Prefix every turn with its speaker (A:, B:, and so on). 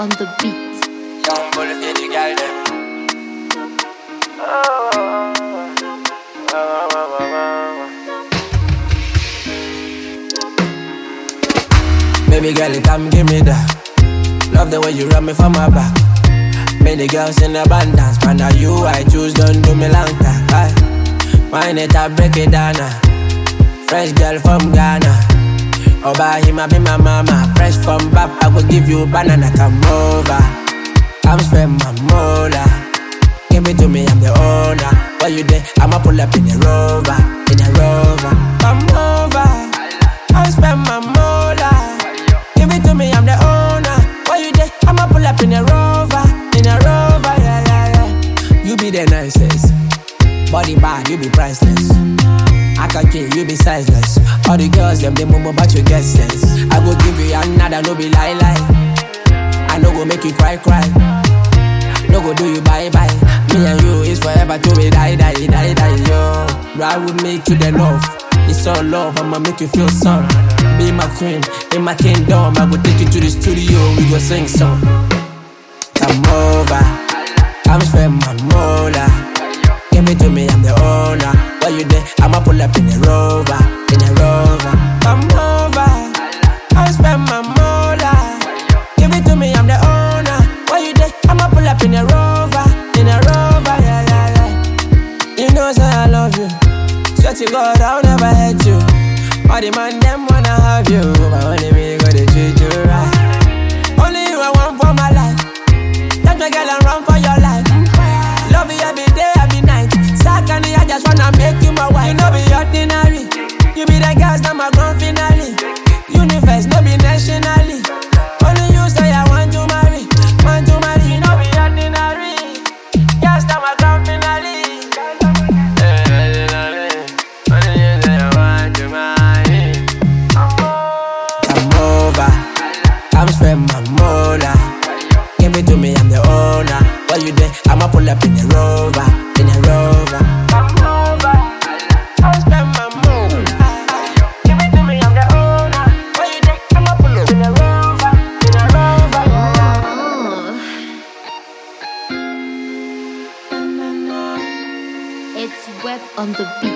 A: on the beat.
B: Young bull fit the girl them. Baby girl, come give me that. Love the way you rub me from my back. Many girls in abundance, man, now you I choose, don't do me long time. Aye. Wine it up, break it down. Fresh girl from Ghana. Oba him, I be my mama. Fresh from Bap, I will give you banana. Come over, come spend my mola. Give it to me, I'm the owner. While you there, I'ma pull up in the Rover, in the Rover. Come over, come spend my mola. Give it to me, I'm the owner. While you there, I'ma pull up in the Rover, yeah, yeah, yeah. You be the nicest, body bad, you be priceless. I can kill you, be sizeless. All the girls, them, they move but you get sense. I go give you another, no be lie. I no go make you cry. No go do you bye. Me and you is forever till we die, yo. Ride with me to the north. It's all love, I'ma make you feel some. Be my queen, in my kingdom. I go take you to the studio, we go sing song. Come over, come spend my mola. Give it to me, I'm the owner. While you there, I'ma pull up in the Rover, in the Rover. Come over, come spend my mola. Give it to me, I'm the owner. While you there, I'ma pull up in the Rover, yeah, yeah, yeah. You know, say I love you. Swear to God, I'll never hate you. All the man, them wanna have you, but only me gonna treat you right. Only you I want for my life. Touch my girl and run for your life. Love you every day, every night. Secondly, I just wanna make you my wife. You know be ordinary. You be the girls that my grand finale. Universe, no be nationally. Only you say I want to marry. You know be ordinary. Girls that my grand finale. Only you say I want to marry. Come over, come spend my mola. Give it to me, I'm the owner. While you there, I'ma pull up in the Rover, in the Rover. Come over, I'll spend my moon. Give it to me, I'm the owner. While you there, I'ma pull up in the Rover, in the Rover.
A: It's web on the beat.